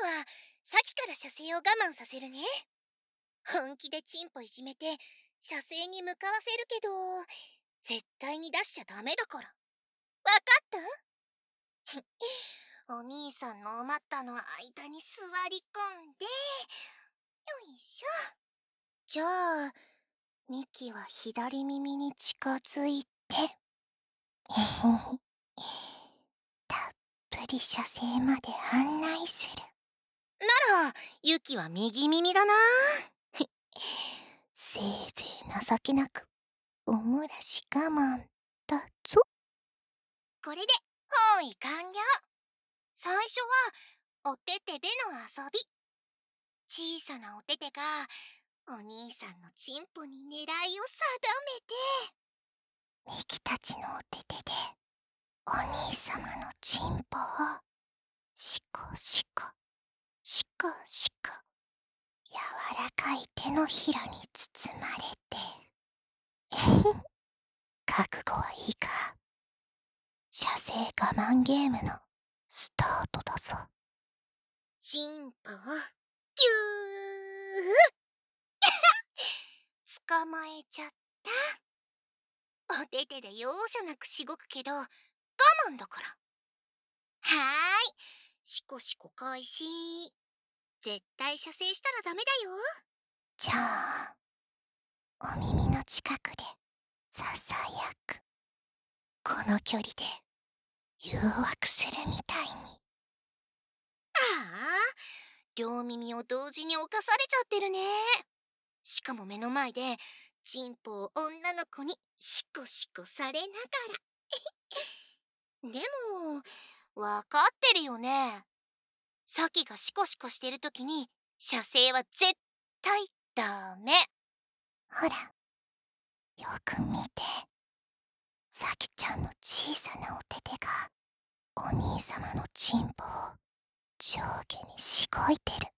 はさっきから射精を我慢させるね。本気でチンポいじめて射精に向かわせるけど、絶対に出しちゃダメだから。わかったお兄さんのお股の間に座り込んで、よいしょ。じゃあ、ミキは左耳に近づいて、たっぷり射精まで案内する。なら、ユキは右耳だな。せいぜい情けなく、おもらし我慢だぞ。これで、包囲完了。最初は、おててでの遊び。小さなおててが、お兄さんのチンポに狙いを定めて、ミキたちのおててで、お兄様のチンポを、シコシコ、シコシコ、柔らかい手のひらに包まれて。覚悟はいいか。射精我慢ゲームのスタートだぞ。チンポを、ギュー捕まえちゃった。おててで容赦なくしごくけど、我慢だから。はーい。シコシコ開始。絶対射精したらダメだよ。じゃあ、お耳の近くでささやく。この距離で誘惑するみたいに。ああ、両耳を同時に侵されちゃってるね。しかも目の前でチンポを女の子にシコシコされながら。でも、わかってるよね。サキがシコシコしてるときに射精は絶対ダメ。ほら、よく見て。サキちゃんの小さなおててがお兄様のチンポを上下にしごいてる。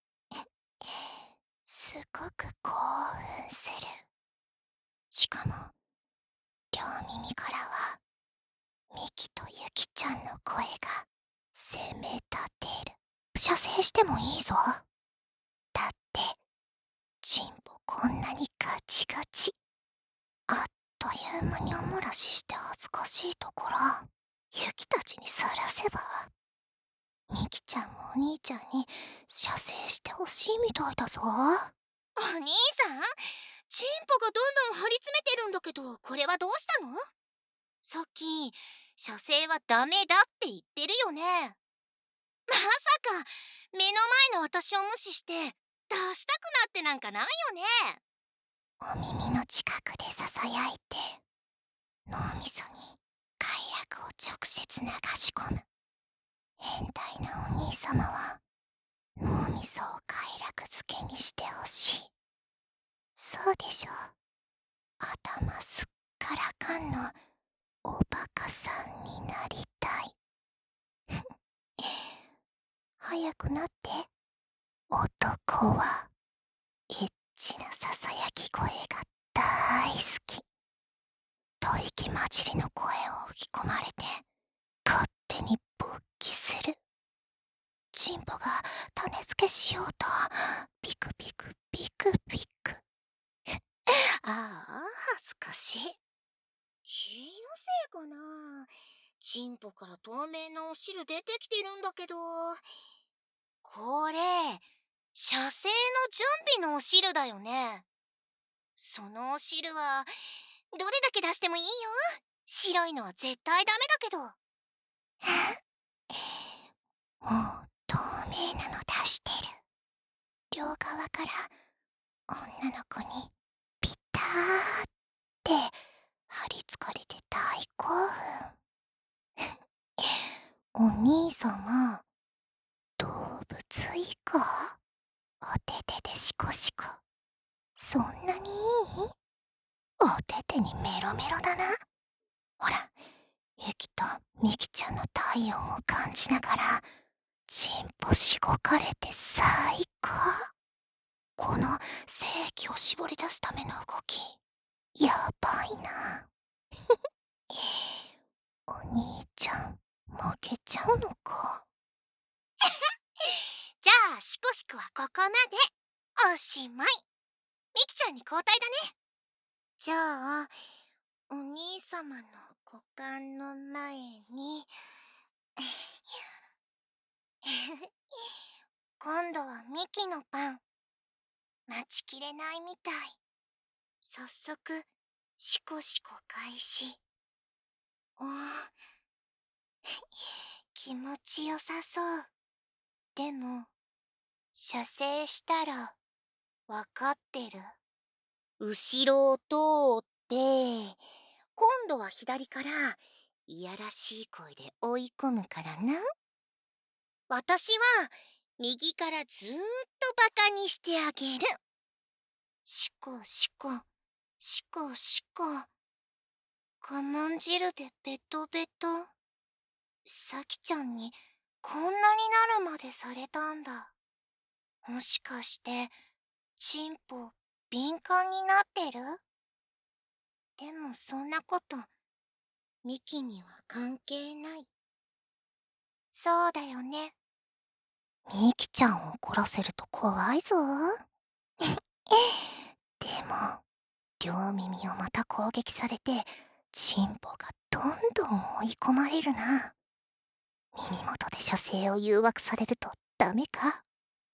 すごく興奮する。しかも、両耳からはミキとユキちゃんの声が攻め立てる。射精してもいいぞ。だって、チンポこんなにガチガチ。あっという間におもらしして恥ずかしいところ、ユキたちにさらせば、ミキちゃんもお兄ちゃんに射精してほしいみたいだぞ。お兄さん、チンポがどんどん張り詰めてるんだけど、これはどうしたの？さっき、射精はダメだって言ってるよね。まさか、目の前の私を無視して、出したくなってなんかないよね。お耳の近くでささやいて、脳みそに快楽を直接流し込む。変態なお兄様は、脳みそを快楽づけにしてほしい。そうでしょ。頭すっからかんのおバカさんになりたい。早くなって。男はエッチなささやき声が大好き。吐息混じりの声を吹き込まれて勝手に勃起する。チンポが種付けしようとピクピクピクピク。ああ、恥ずかしい。気のせいかな。チンポから透明なお汁出てきてるんだけど、これ射精の準備のお汁だよね。そのお汁はどれだけ出してもいいよ。白いのは絶対ダメだけど。もう透明なの出してる。両側から女の子にピターって張り付かれて大興奮。お兄様、動物いいか？おててでシコシコ。そんなにいい？おててにメロメロだな。ほら、ユキとミキちゃんの体温を感じながら、チンポしごかれて最高。この精液を絞り出すための動き、やばいな。お兄ちゃん、負けちゃうのか？じゃシコシコはここまで。おしまい。ミキちゃんに交代だね。じゃあ、お兄様の股間の前に今度はミキの番。待ちきれないみたい。早速シコシコ開始。おー気持ちよさそう。でも射精したらわかってる。後ろを通って今度は左からいやらしい声で追い込むからな。私は右からずーっとバカにしてあげる。シコシコシコシコ。我慢汁でベトベト。サキちゃんにこんなになるまでされたんだ。もしかしてチンポ敏感になってる？でもそんなことミキには関係ない。そうだよね。ミキちゃんを怒らせると怖いぞ。でも両耳をまた攻撃されてチンポがどんどん追い込まれるな。耳元で射精を誘惑されるとダメか？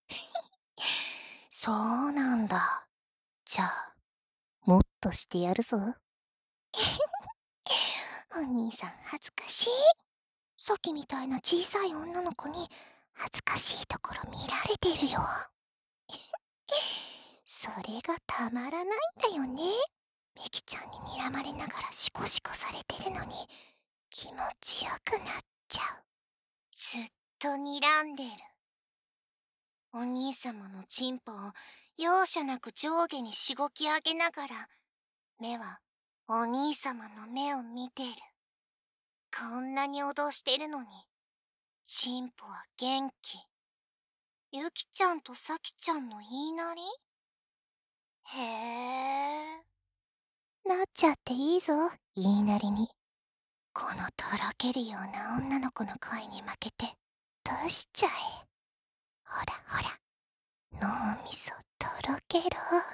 そうなんだ。じゃあもっとしてやるぞ。お兄さん恥ずかしい。さっきみたいな小さい女の子に恥ずかしいところ見られてるよ。それがたまらないんだよね。ミキちゃんに睨まれながらシコシコされてるのに気持ちよくなっちゃう。ずっと睨んでる。お兄様のチンポを容赦なく上下にしごき上げながら目はお兄様の目を見てる。こんなに脅してるのにチンポは元気。ユキちゃんとサキちゃんの言いなり？へえ。なっちゃっていいぞ、言いなりに。このとろけるような女の子の声に負けてどうしちゃえ。ほらほら、脳みそとろけろ。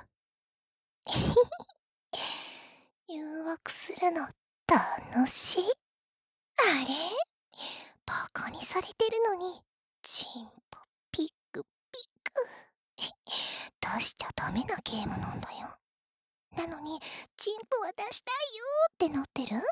誘惑するの楽しい。あれバカにされてるのにチンポピクピク。出しちゃダメなゲームなんだよ。なのにチンポは出したいよってなってる。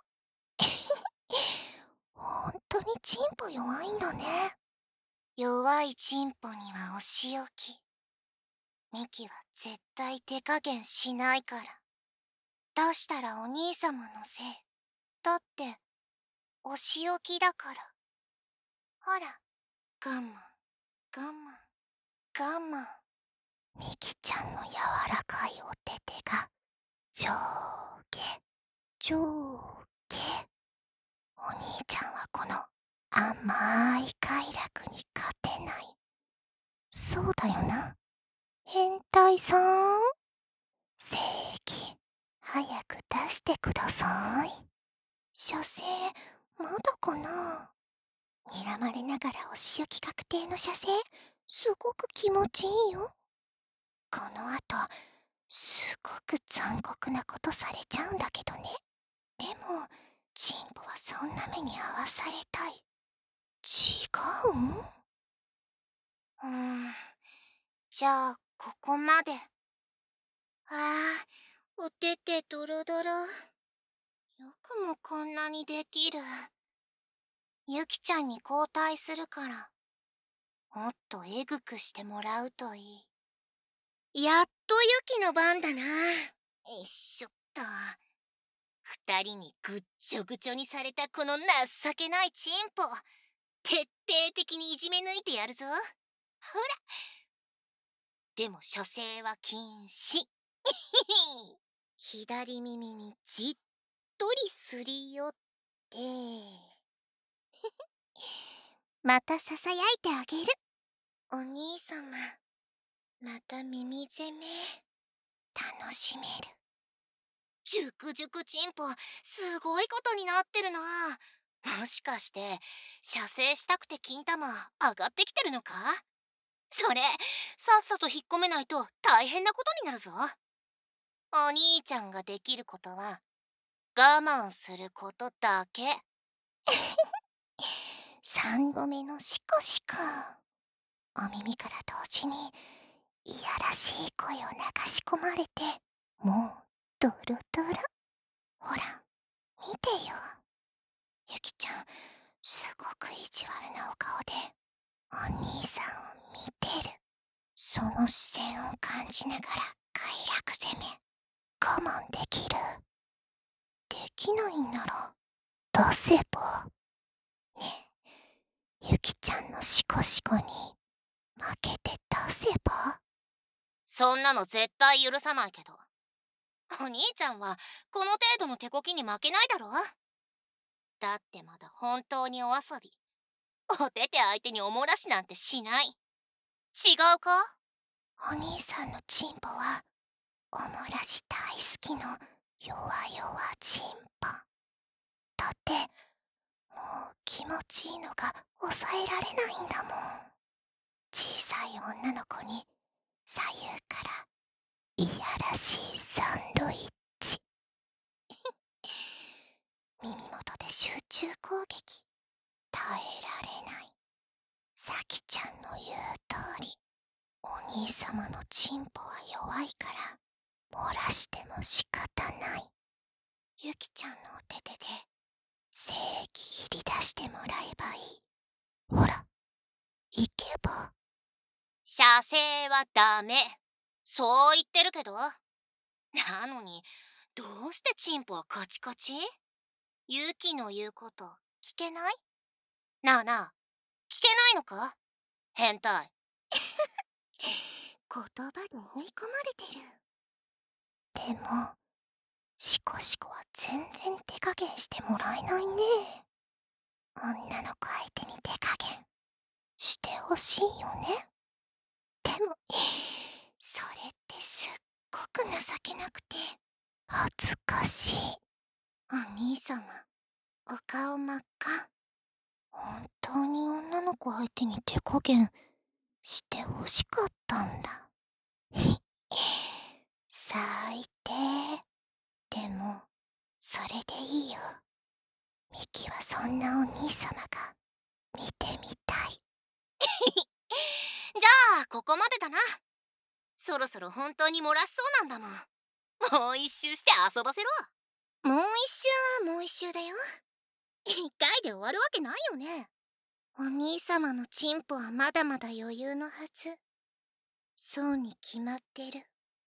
ほんとにチンポ弱いんだね。弱いチンポにはお仕置き。ミキは絶対手加減しないから。出したらお兄様のせい。だってお仕置きだから。ほら、我慢我慢我慢。ミキちゃんの柔らかいお手手が上下上下。お兄ちゃんはこの甘い快楽に勝てない。そうだよな、変態さん。正義、早く出してください。射精、まだかな？睨まれながらお仕置き確定の射精、すごく気持ちいいよ。この後、すごく残酷なことされちゃうんだけどね。でも、チンポはそんな目に遭わされたい。違う？じゃあ、ここまで。お手手ドロドロ。よくもこんなにできる。ユキちゃんに交代するから、もっとエグくしてもらうといい。やっとユキの番だな。よいしょっと。二人にぐっちょぐちょにされたこの情けないチンポ。徹底的にいじめ抜いてやるぞ。ほら。でも射精は禁止。左耳にじっとりすり寄って、またささやいてあげる。お兄様、また耳攻め、楽しめる。ジュクジュクチンポ、すごいことになってるな。もしかして、射精したくて金玉上がってきてるのか？ それ、さっさと引っ込めないと大変なことになるぞ。お兄ちゃんができることは我慢することだけ。 3度目のシコシコ。お耳から同時にいやらしい声を流し込まれて、もうドロドロ。ほら、見てよ。ゆきちゃん、すごく意地悪なお顔でお兄さんを見てる。その視線を感じながら快楽攻め。我慢できる？できないんなら出せば。ねえ、ゆきちゃんのシコシコに負けて出せば。 そんなの絶対許さないけど。お兄ちゃんはこの程度の手こきに負けないだろ。だってまだ本当にお遊び。おてて相手におもらしなんてしない。違うか？ お兄さんのチンポはおもらし大好きの弱々チンポ。だってもう気持ちいいのが抑えられないんだもん。小さい女の子に左右からいやらしいサンドイッチ。耳元で集中攻撃。耐えられない。さきちゃんの言う通り、お兄様のチンポは弱いから漏らしても仕方ない。ゆきちゃんのお手手で精液入り出してもらえばいい。ほら、行けば。 射精はダメ。そう言ってるけど。なのに、どうしてチンポはカチカチ？ユキの言うこと聞けない？なあなあ、聞けないのか？変態。 言葉で追い込まれてる。でも、シコシコは全然手加減してもらえないね。女の子相手に手加減してほしいよね。でも、それってすっごく情けなくて、恥ずかしい。お兄様、お顔真っ赤。本当に女の子相手に手加減してほしかったんだ。最低。でも、それでいいよ。ミキはそんなお兄様が見てみたい。 じゃあ、ここまでだな。そろそろ本当に漏らしそうなんだもん。もう一周して遊ばせろ。 もう一周はもう一周だよ。一回で終わるわけないよね。お兄様のチンポはまだまだ余裕のはず。そうに決まってる。